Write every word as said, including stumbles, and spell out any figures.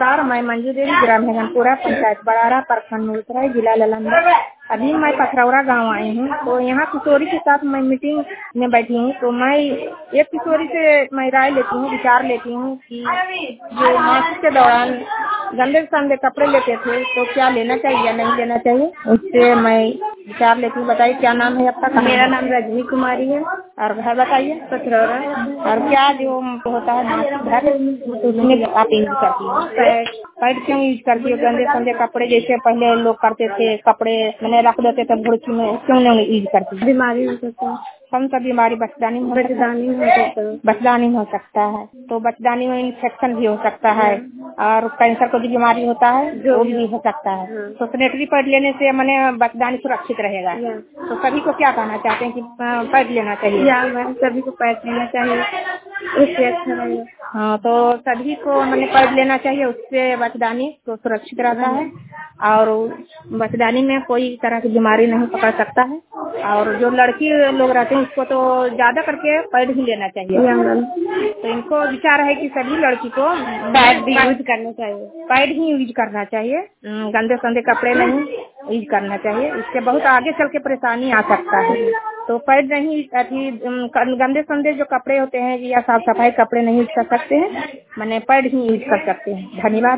नमस्कार, मैं मंजू देवी, ग्राम हेगनपुरा, पंचायत बड़ारा, प्रखंड मुगलसराय, जिला नालंदा। अभी मैं पथरौरा गांव आई हूँ, तो यहाँ किशोरी के साथ मैं मीटिंग में बैठी हूँ। तो मैं एक किशोरी से मैं राय लेती हूँ, विचार लेती हूँ कि जो मासिक के दौरान गंदे संदे कपड़े लेते थे तो क्या लेना चाहिए या नहीं लेना चाहिए, उससे मैं विचार लेती हूँ। बताइए क्या नाम है आपका? मेरा नाम रजनी कुमारी है। और घर बताइए? पथरौरा। और क्या जो होता है मासिक घर उसमें आप यूज करती हो? पैड पैड क्यों यूज करती हो? गंदे संदे कपड़े जैसे पहले लोग करते थे, कपड़े मैंने रख देते थे भुड़की में, क्यों नहीं यूज करती? बीमारी हो सकता है। कौन सा बीमारी? बचदानी में बचदानी हो सकता है। बचदानी में हो सकता है, तो बचदानी में इन्फेक्शन भी हो सकता है और कैंसर को भी बीमारी होता है, वो भी हो सकता है। तो सैनिटरी पैड लेने से मैंने बचदानी सुरक्षित रहेगा। तो सभी को क्या कहना चाहते हैं कि पैड लेना चाहिए? या मैम सभी को पैड लेना चाहिए, उससे अच्छा रहेगा। हाँ, तो सभी को मैंने पैड लेना चाहिए, उससे बचदानी तो सुरक्षित रहता है और बचदानी में कोई तरह की बीमारी नहीं पकड़ सकता है। और जो लड़की लोग रहते हैं उसको तो ज्यादा करके पैड ही लेना चाहिए। तो इनको विचार है कि सभी लड़की को पैड भी यूज करना चाहिए, पैड ही यूज करना चाहिए, गंदे संदे कपड़े नहीं यूज करना चाहिए। इससे बहुत आगे चल के परेशानी आ सकता है। तो पैड नहीं, अभी गंदे संदे जो कपड़े होते हैं या साफ सफाई कपड़े नहीं यूज कर सकते हैं, मैंने पैड ही यूज कर सकते हैं। धन्यवाद।